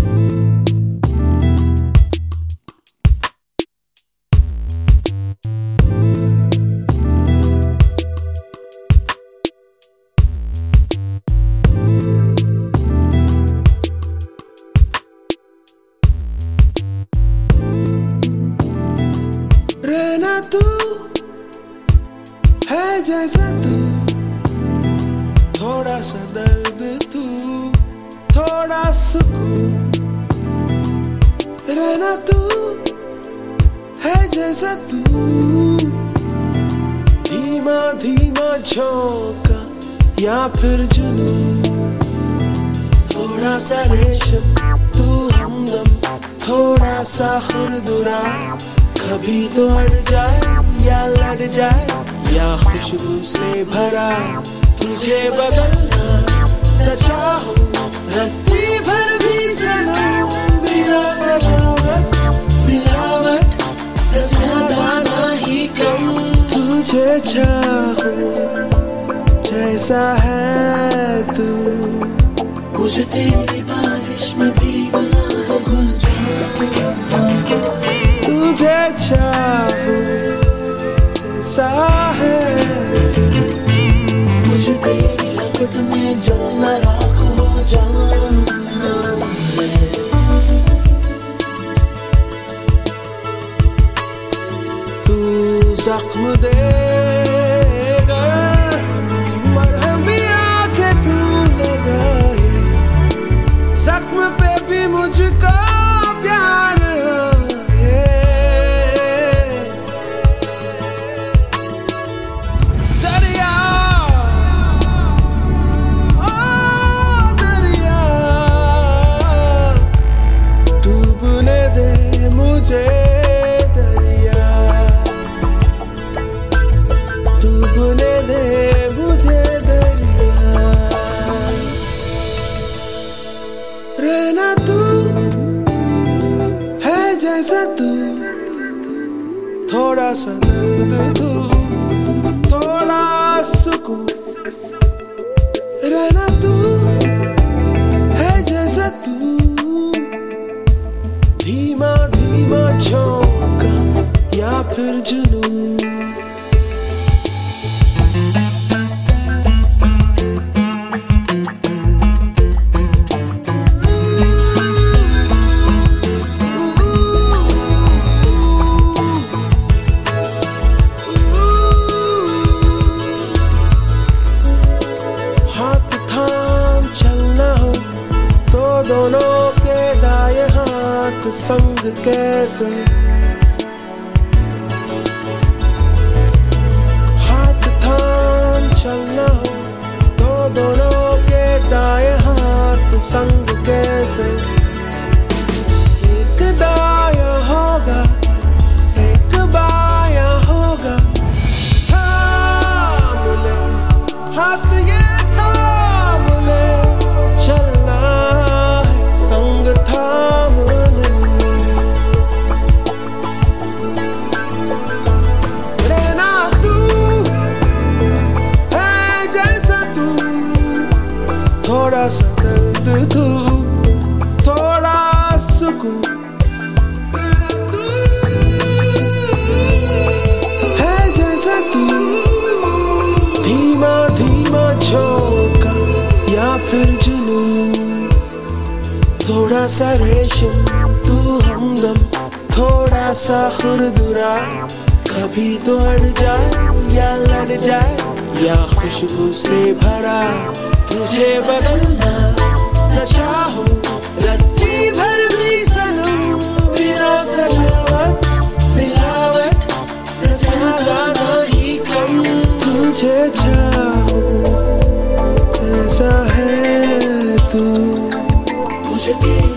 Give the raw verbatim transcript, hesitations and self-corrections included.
रहना तू है जैसा तू, थोड़ा सा दर्द तू, थोड़ा सुकून। रहना तू है जैसा तू, धीमा धीमा झोंका या फिर जुनून। थोड़ा सा रेशम तू हमदम, थोड़ा सा खुरदुरा, कभी तो अड़ जाए या लड़ जाए या खुशबू से भरा। तुझे बदलना न चाहूं रत्ती भर भी सनम, बिना सजावट मिलावट न ज्यादा ना ही कम। तुझे चाहूं जैसा है तू, मुझे तेरी बारिश में भीगना है, घुल जाऊं। तुझे चाहूं जैसा है तू, मुझे तेरी लपट में जो न राख हो जाना है। तू जख्म दे मरहम भी आके तू लगाए, जख्म पे भी मुझको प्यार रहना तू है जैसा तू, थोड़ा सा दर्द तू, थोड़ा सुकून। रहना तू है जैसा तू, धीमा धीमा झोंका या फिर जुनून। दोनों के दाएं हाथ संग कैसे, हाथ थाम चलना हो तो दोनों के दाएं हाथ संग कैसे। एक दायां होगा एक बायां होगा, थाम ले हाथ ये थाम ले, चलना संग थाम ले। रहना तू है जैसा तू, थोड़ा सा दर्द तू, थोड़ा सुकून। रहना तू है जैसा तू, धीमा धीमा झोंका या फिर जुनून। थोड़ा सा रेशम तू हमदम, थोड़ा सा खुरदुरा, कभी तो अड़ जाए या लड़ जाए या खुशबू से भरा। तुझे बदलना न चाहूं रत्ती भर भी सनम, बिना सजावट मिलावट न ज्यादा ना ही कम। तुझे चाहूं जैसा है तू, मुझे